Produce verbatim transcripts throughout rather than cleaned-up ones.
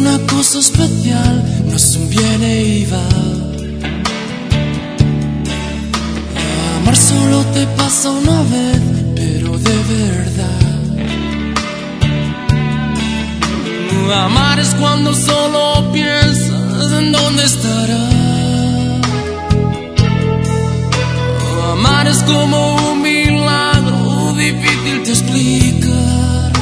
una cosa especial, no es un viene y va. Amar solo te pasa una vez, pero de verdad. Amar es cuando solo piensas en dónde estará. Amar es como un milagro difícil de explicar.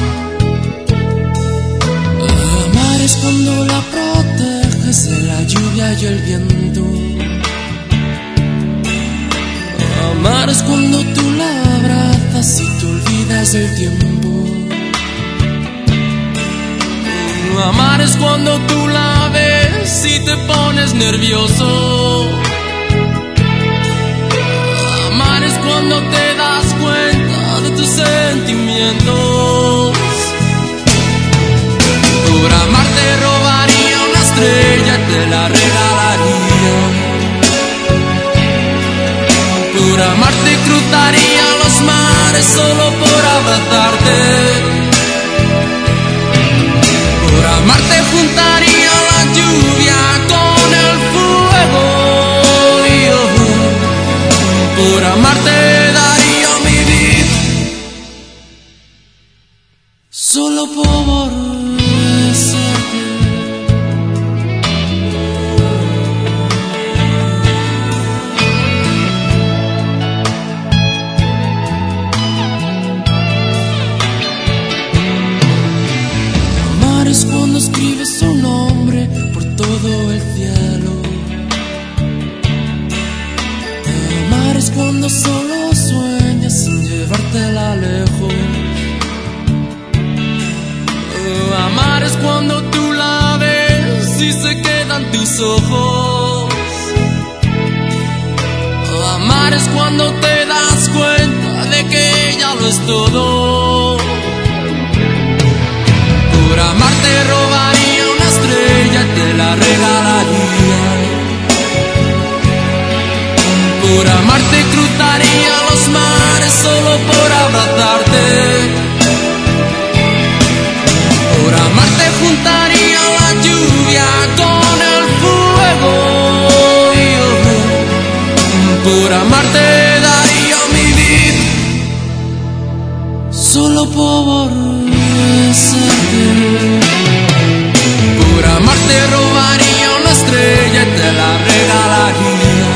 Amar es cuando la proteges de la lluvia y el viento. Amar es cuando tú la abrazas y te olvidas del tiempo. Amar es cuando tú la ves y te pones nervioso. Amar es cuando te das cuenta de tus sentimientos. Por amar te robaría una estrella y te la regalaría. Por amar te cruzaría los mares solo por abrazarte. Por amar te juntaría la lluvia con el fuego. Y yo, por amar te daría mi vida, solo por besarte. Amar es cuando escribes su nombre por todo el cielo. Amar es cuando solo sueñas sin llevártela lejos. Amar es cuando tú la ves y se quedan tus ojos. Amar es cuando te das cuenta de que ella lo es todo. Por amar te robaría una estrella y te la regalaría. Por amar te cruzaría los mares solo por abrazarte. Por amar te juntaría la lluvia con el fuego. Y yo, por amar te daría mi vida, solo por besarte. Por amar te robaría una estrella y te la regalaría.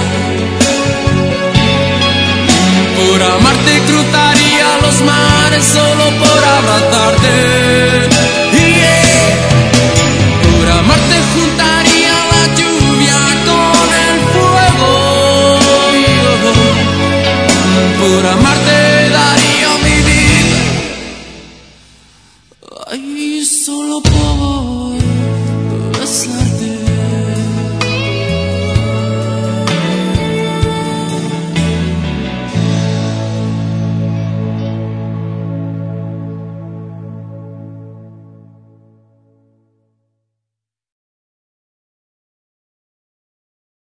Por amar te cruzaría los mares solo por abrazarte. Yeah. Por amar te juntaría la lluvia con el fuego. Yeah. Por amar te daría mi vida, ay, solo por